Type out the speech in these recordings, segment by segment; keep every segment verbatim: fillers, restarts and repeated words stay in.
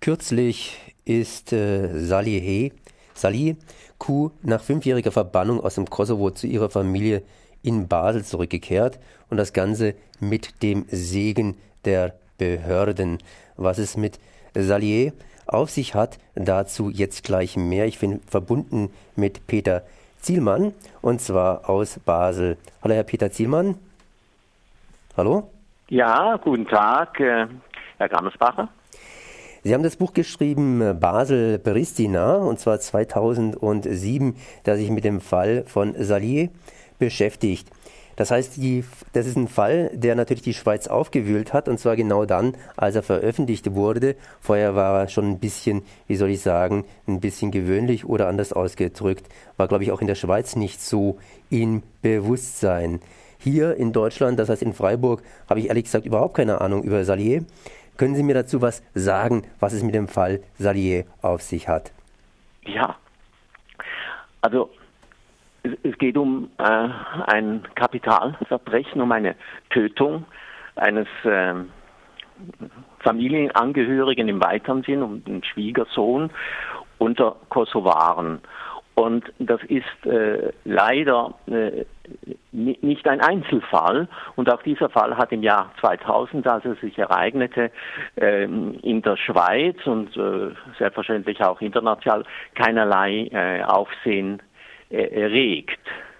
Kürzlich ist äh, Salih, Salih Kuh nach fünfjähriger Verbannung aus dem Kosovo zu ihrer Familie in Basel zurückgekehrt und das Ganze mit dem Segen der Behörden. Was es mit Salih auf sich hat, dazu jetzt gleich mehr. Ich bin verbunden mit Peter Zielmann und zwar aus Basel. Hallo Herr Peter Zielmann. Hallo? Ja, guten Tag, äh, Herr Grammersbacher. Sie haben das Buch geschrieben, Basel Pristina, und zwar zweitausendsieben, das sich mit dem Fall von Salih beschäftigt. Das heißt, die, das ist ein Fall, der natürlich die Schweiz aufgewühlt hat, und zwar genau dann, als er veröffentlicht wurde. Vorher war er schon ein bisschen, wie soll ich sagen, ein bisschen gewöhnlich oder anders ausgedrückt, war, glaube ich, auch in der Schweiz nicht so im Bewusstsein. Hier in Deutschland, das heißt in Freiburg, habe ich ehrlich gesagt überhaupt keine Ahnung über Salih. Können Sie mir dazu was sagen, was es mit dem Fall Salih auf sich hat? Ja, also es, es geht um äh, ein Kapitalverbrechen, um eine Tötung eines äh, Familienangehörigen im weiteren Sinn, um den Schwiegersohn unter Kosovaren. Und das ist äh, leider äh, nicht ein Einzelfall. Und auch dieser Fall hat im Jahr zweitausend, als es sich ereignete, äh, in der Schweiz und äh, selbstverständlich auch international keinerlei äh, Aufsehen äh, erregt.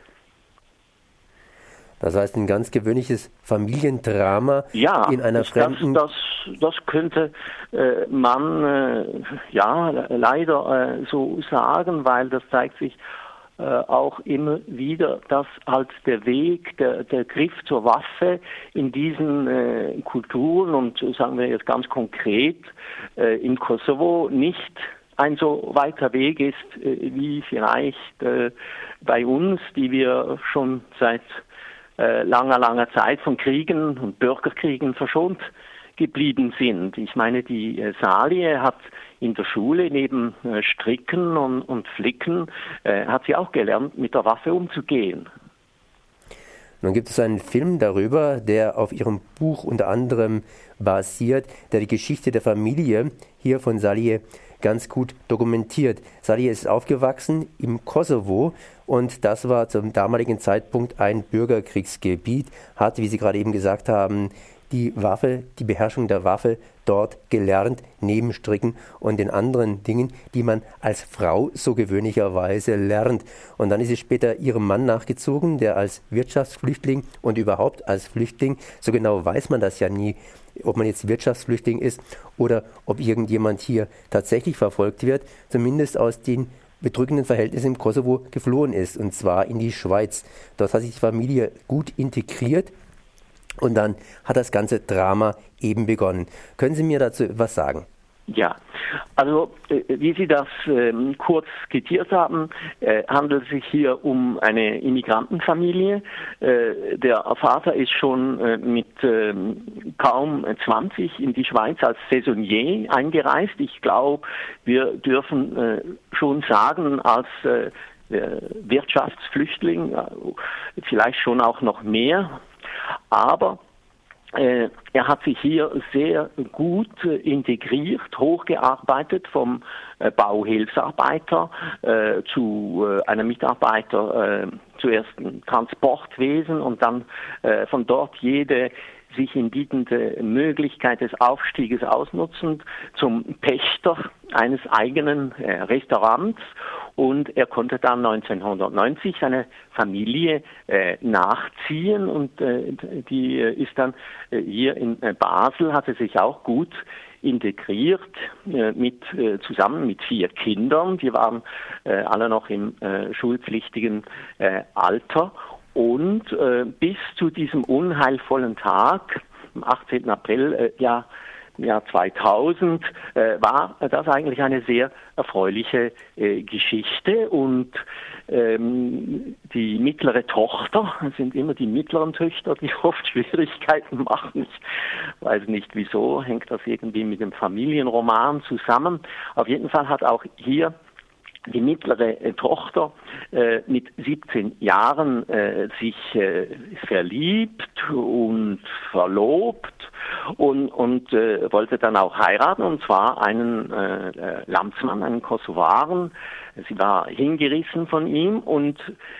Das heißt, ein ganz gewöhnliches Familiendrama ja, in einer das, fremden... Das, das, das könnte äh, man äh, ja leider äh, so sagen, weil das zeigt sich äh, auch immer wieder, dass halt der Weg, der, der Griff zur Waffe in diesen äh, Kulturen und sagen wir jetzt ganz konkret äh, im Kosovo nicht ein so weiter Weg ist, äh, wie vielleicht äh, bei uns, die wir schon seit Äh, langer, langer Zeit von Kriegen und Bürgerkriegen verschont geblieben sind. Ich meine, die äh, Salih hat in der Schule neben äh, Stricken und, und Flicken, äh, hat sie auch gelernt, mit der Waffe umzugehen. Nun gibt es einen Film darüber, der auf ihrem Buch unter anderem basiert, der die Geschichte der Familie hier von Salih ganz gut dokumentiert. Salih ist aufgewachsen im Kosovo und das war zum damaligen Zeitpunkt ein Bürgerkriegsgebiet, hat, wie Sie gerade eben gesagt haben, die Waffe, die Beherrschung der Waffe dort gelernt, neben Stricken und den anderen Dingen, die man als Frau so gewöhnlicherweise lernt. Und dann ist sie später ihrem Mann nachgezogen, der als Wirtschaftsflüchtling und überhaupt als Flüchtling, so genau weiß man das ja nie, ob man jetzt Wirtschaftsflüchtling ist oder ob irgendjemand hier tatsächlich verfolgt wird, zumindest aus den bedrückenden Verhältnissen im Kosovo geflohen ist, und zwar in die Schweiz. Dort hat sich die Familie gut integriert und dann hat das ganze Drama eben begonnen. Können Sie mir dazu etwas sagen? Ja, also äh, wie Sie das äh, kurz skizziert haben, äh, handelt es sich hier um eine Immigrantenfamilie. Äh, der Vater ist schon äh, mit äh, kaum zwanzig in die Schweiz als Saisonnier eingereist. Ich glaube, wir dürfen äh, schon sagen, als äh, Wirtschaftsflüchtling, äh, vielleicht schon auch noch mehr, aber Äh, er hat sich hier sehr gut äh, integriert, hochgearbeitet vom äh, Bauhilfsarbeiter äh, zu äh, einem Mitarbeiter äh, zuerst im Transportwesen und dann äh, von dort jede sich ihm bietende Möglichkeit des Aufstieges ausnutzend zum Pächter eines eigenen äh, Restaurants. Und er konnte dann neunzehnhundertneunzig seine Familie äh, nachziehen und äh, die äh, ist dann äh, hier in äh, Basel, hatte sich auch gut integriert äh, mit äh, zusammen mit vier Kindern. Die waren äh, alle noch im äh, schulpflichtigen äh, Alter. Und äh, bis zu diesem unheilvollen Tag, am achtzehnten April äh, ja, Jahr zweitausend, äh, war das eigentlich eine sehr erfreuliche äh, Geschichte. Und ähm, die mittlere Tochter, es sind immer die mittleren Töchter, die oft Schwierigkeiten machen. Ich weiß nicht wieso, hängt das irgendwie mit dem Familienroman zusammen. Auf jeden Fall hat auch hier die mittlere äh, Tochter äh, mit siebzehn Jahren äh, sich äh, verliebt und verlobt und, und äh, wollte dann auch heiraten, und zwar einen äh, Landsmann, einen Kosovaren. Sie war hingerissen von ihm, und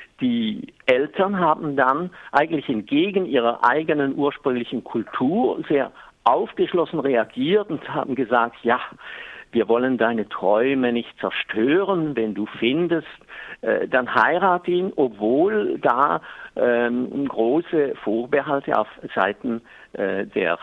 die Eltern haben dann eigentlich entgegen ihrer eigenen ursprünglichen Kultur sehr aufgeschlossen reagiert und haben gesagt, ja, wir wollen deine Träume nicht zerstören. Wenn du findest, äh, dann heirat ihn, obwohl da ähm, große Vorbehalte auf Seiten äh, der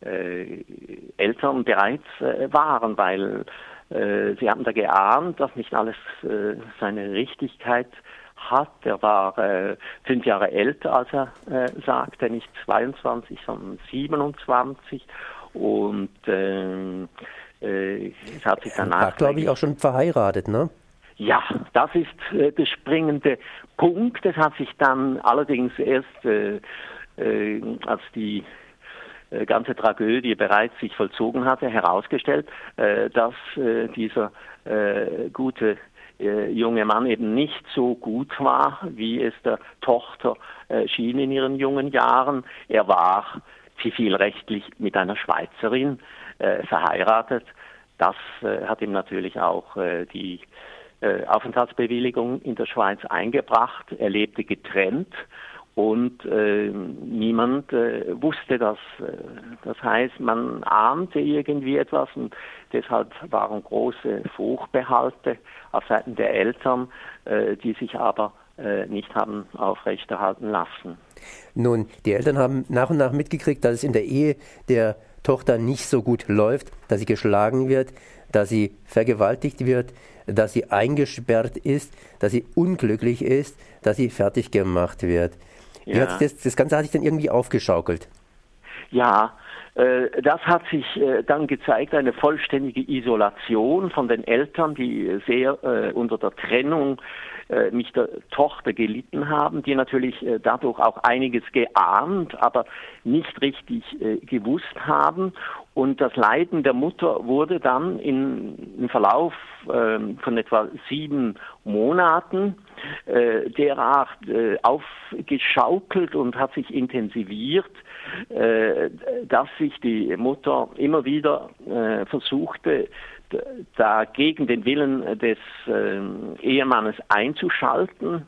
äh, Eltern bereits äh, waren, weil äh, sie haben da geahnt, dass nicht alles äh, seine Richtigkeit hat. Er war äh, fünf Jahre älter, als er äh, sagte, nicht zweiundzwanzig, sondern siebenundzwanzig. Und äh, äh, es hat sich danach... War, glaube ich, auch schon verheiratet, ne? Ja, das ist äh, der springende Punkt. Es hat sich dann allerdings erst, äh, äh, als die äh, ganze Tragödie bereits sich vollzogen hatte, herausgestellt, äh, dass äh, dieser äh, gute äh, junge Mann eben nicht so gut war, wie es der Tochter äh, schien in ihren jungen Jahren. Er war zivilrechtlich mit einer Schweizerin äh, verheiratet. Das äh, hat ihm natürlich auch äh, die äh, Aufenthaltsbewilligung in der Schweiz eingebracht. Er lebte getrennt und äh, niemand äh, wusste das. Das heißt, man ahnte irgendwie etwas, und deshalb waren große Vorbehalte auf Seiten der Eltern, äh, die sich aber äh, nicht haben aufrechterhalten lassen. Nun, die Eltern haben nach und nach mitgekriegt, dass es in der Ehe der Tochter nicht so gut läuft, dass sie geschlagen wird, dass sie vergewaltigt wird, dass sie eingesperrt ist, dass sie unglücklich ist, dass sie fertig gemacht wird. Ja. Wie hat das, das Ganze hat sich dann irgendwie aufgeschaukelt. Ja, äh, das hat sich äh, dann gezeigt, eine vollständige Isolation von den Eltern, die sehr äh, unter der Trennung äh, mit der Tochter gelitten haben, die natürlich äh, dadurch auch einiges geahnt, aber nicht richtig äh, gewusst haben. Und das Leiden der Mutter wurde dann in, im Verlauf äh, von etwa sieben Monaten äh, derart äh, aufgeschaukelt und hat sich intensiviert, äh, dass sich die Mutter immer wieder äh, versuchte, da gegen den Willen des äh, Ehemannes einzuschalten.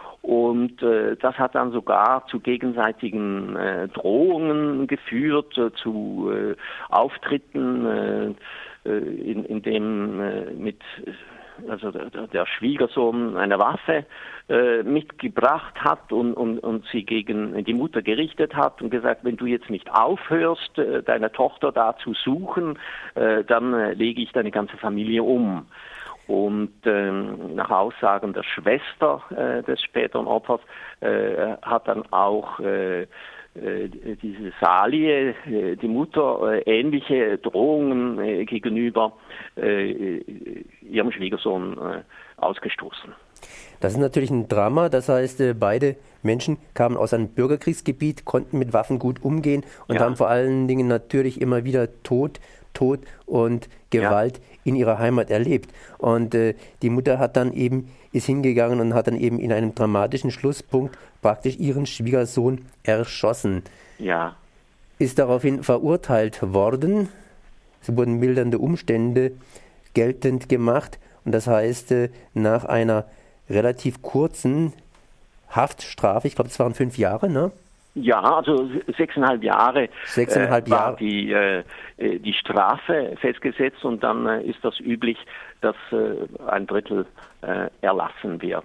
Und äh, das hat dann sogar zu gegenseitigen äh, Drohungen geführt, äh, zu äh, Auftritten, äh, in, in dem äh, mit also der, der Schwiegersohn eine Waffe äh, mitgebracht hat und, und, und sie gegen die Mutter gerichtet hat und gesagt, wenn du jetzt nicht aufhörst, äh, deine Tochter da zu suchen, äh, dann äh, lege ich deine ganze Familie um. Und ähm, nach Aussagen der Schwester äh, des späteren Opfers äh, hat dann auch äh, äh, diese Salie, äh, die Mutter, äh, ähnliche Drohungen äh, gegenüber äh, ihrem Schwiegersohn äh, ausgestoßen. Das ist natürlich ein Drama, das heißt, äh, beide Menschen kamen aus einem Bürgerkriegsgebiet, konnten mit Waffen gut umgehen und ja. haben vor allen Dingen natürlich immer wieder Tod, Tod und Gewalt ja. in ihrer Heimat erlebt. Und äh, die Mutter hat dann eben, ist hingegangen und hat dann eben in einem dramatischen Schlusspunkt praktisch ihren Schwiegersohn erschossen. Ja. Ist daraufhin verurteilt worden. Es wurden mildernde Umstände geltend gemacht. Und das heißt, äh, nach einer relativ kurzen Haftstrafe, ich glaube, es waren fünf Jahre, ne? Ja, also sechseinhalb Jahre, sechseinhalb äh, war Jahre. Die, äh, die Strafe festgesetzt, und dann äh, ist das üblich, dass äh, ein Drittel äh, erlassen wird.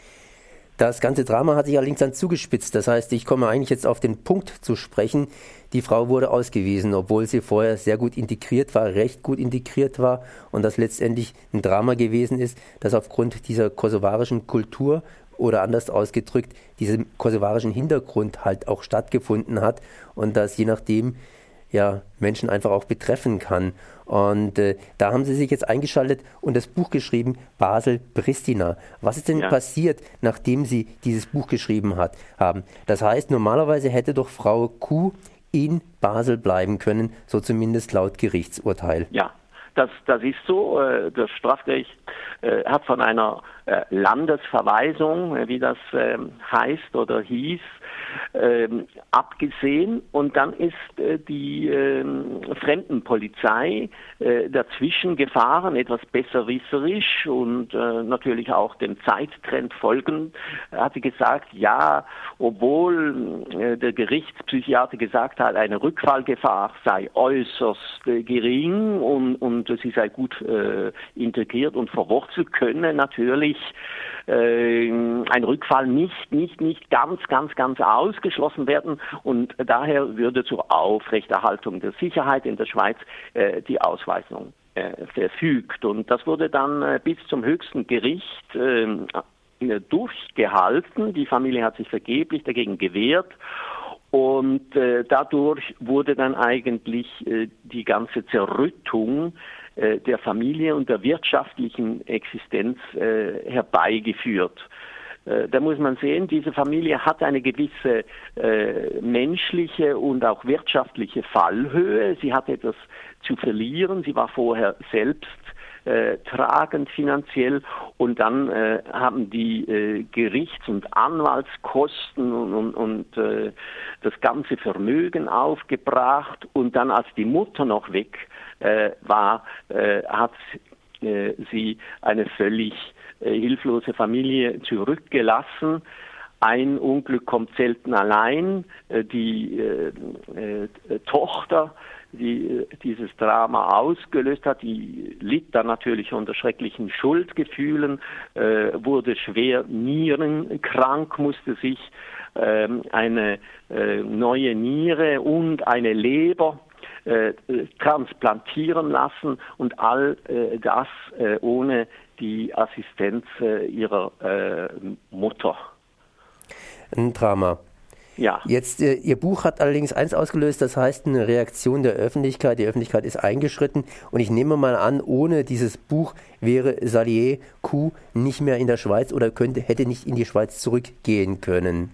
Das ganze Drama hat sich allerdings dann zugespitzt. Das heißt, ich komme eigentlich jetzt auf den Punkt zu sprechen. Die Frau wurde ausgewiesen, obwohl sie vorher sehr gut integriert war, recht gut integriert war, und das letztendlich ein Drama gewesen ist, das aufgrund dieser kosovarischen Kultur oder anders ausgedrückt, diesem kosovarischen Hintergrund halt auch stattgefunden hat und das je nachdem ja Menschen einfach auch betreffen kann. Und äh, da haben sie sich jetzt eingeschaltet und das Buch geschrieben, Basel-Pristina. Was ist denn ja. passiert, nachdem sie dieses Buch geschrieben hat, haben? Das heißt, normalerweise hätte doch Frau Q in Basel bleiben können, so zumindest laut Gerichtsurteil. Ja. Das, das ist so. Das Strafgericht äh, hat von einer äh, Landesverweisung, äh, wie das äh, heißt oder hieß, äh, abgesehen. Und dann ist äh, die äh, Fremdenpolizei äh, dazwischen gefahren, etwas besserwisserisch und äh, natürlich auch dem Zeittrend folgend, hat sie gesagt, ja, obwohl äh, der Gerichtspsychiater gesagt hat, eine Rückfallgefahr sei äußerst äh, gering und, und sie sei gut äh, integriert und verwurzelt, könne natürlich äh, ein Rückfall nicht, nicht, nicht ganz, ganz, ganz ausgeschlossen werden und daher würde zur Aufrechterhaltung der Sicherheit in der Schweiz äh, die Ausweisung äh, verfügt. Und das wurde dann äh, bis zum höchsten Gericht äh, durchgehalten. Die Familie hat sich vergeblich dagegen gewehrt. Und äh, dadurch wurde dann eigentlich äh, die ganze Zerrüttung äh, der Familie und der wirtschaftlichen Existenz äh, herbeigeführt. Äh, da muss man sehen, diese Familie hat eine gewisse äh, menschliche und auch wirtschaftliche Fallhöhe. Sie hat etwas zu verlieren. Sie war vorher selbst Äh, tragend finanziell und dann äh, haben die äh, Gerichts- und Anwaltskosten und, und, und äh, das ganze Vermögen aufgebracht und dann, als die Mutter noch weg äh, war, äh, hat äh, sie eine völlig äh, hilflose Familie zurückgelassen. Ein Unglück kommt selten allein. Äh, die äh, äh, Tochter, die dieses Drama ausgelöst hat, die litt dann natürlich unter schrecklichen Schuldgefühlen, äh, wurde schwer nierenkrank, musste sich äh, eine äh, neue Niere und eine Leber äh, transplantieren lassen und all äh, das äh, ohne die Assistenz äh, ihrer äh, Mutter. Ein Drama. Ja. Jetzt, äh, Ihr Buch hat allerdings eins ausgelöst, das heißt eine Reaktion der Öffentlichkeit. Die Öffentlichkeit ist eingeschritten und ich nehme mal an, ohne dieses Buch wäre Salier Q nicht mehr in der Schweiz oder könnte, hätte nicht in die Schweiz zurückgehen können.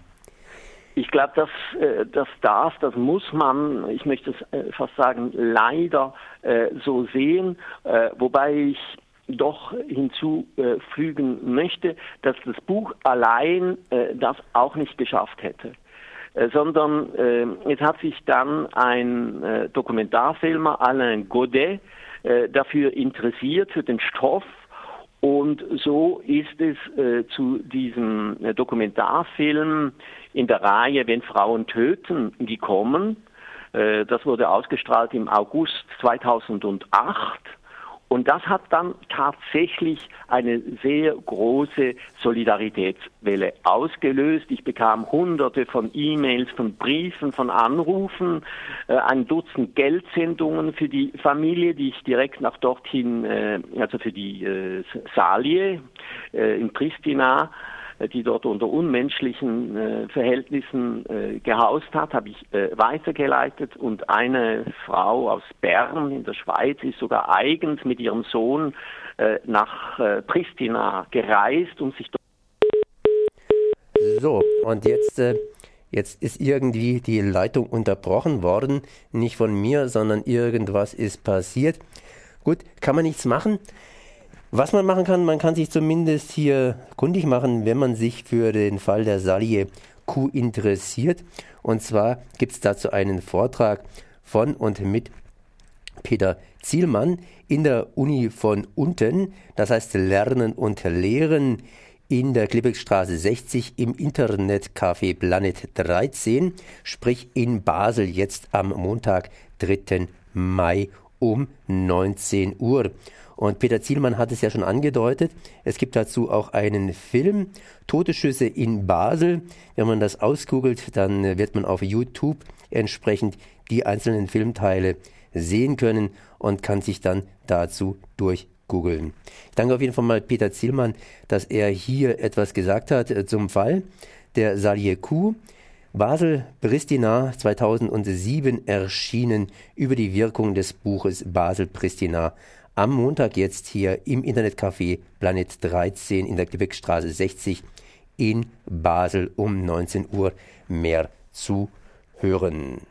Ich glaube, das, äh, das darf, das muss man, ich möchte es äh, fast sagen, leider äh, so sehen, äh, wobei ich doch hinzufügen möchte, dass das Buch allein äh, das auch nicht geschafft hätte. Äh, sondern äh, es hat sich dann ein äh, Dokumentarfilmer, Alain Godet, äh, dafür interessiert, für den Stoff. Und so ist es äh, zu diesem äh, Dokumentarfilm in der Reihe Wenn Frauen töten gekommen. Äh, das wurde ausgestrahlt im August zweitausendacht. Und das hat dann tatsächlich eine sehr große Solidaritätswelle ausgelöst. Ich bekam hunderte von E-Mails, von Briefen, von Anrufen, äh, ein Dutzend Geldsendungen für die Familie, die ich direkt nach dorthin, äh, also für die äh, Salier äh, in Pristina, die dort unter unmenschlichen äh, Verhältnissen äh, gehaust hat, habe ich äh, weitergeleitet. Und eine Frau aus Bern in der Schweiz ist sogar eigens mit ihrem Sohn äh, nach äh, Pristina gereist und sich dort... So, und jetzt, äh, jetzt ist irgendwie die Leitung unterbrochen worden. Nicht von mir, sondern irgendwas ist passiert. Gut, kann man nichts machen. Was man machen kann, man kann sich zumindest hier kundig machen, wenn man sich für den Fall der Salier Q interessiert. Und zwar gibt es dazu einen Vortrag von und mit Peter Zielmann in der Uni von Unten, das heißt Lernen und Lehren, in der Glibbeckstraße sechzig im Internetcafé Planet dreizehn, sprich in Basel, jetzt am Montag, dritten Mai um neunzehn Uhr. Und Peter Zielmann hat es ja schon angedeutet, es gibt dazu auch einen Film, Tote Schüsse in Basel. Wenn man das ausgoogelt, dann wird man auf YouTube entsprechend die einzelnen Filmteile sehen können und kann sich dann dazu durchgoogeln. Ich danke auf jeden Fall mal Peter Zielmann, dass er hier etwas gesagt hat zum Fall der Salier Q. Basel, Pristina, zweitausendsieben erschienen über die Wirkung des Buches Basel, Pristina. Am Montag jetzt hier im Internetcafé Planet dreizehn in der Glibbeckstraße sechzig in Basel um neunzehn Uhr mehr zu hören.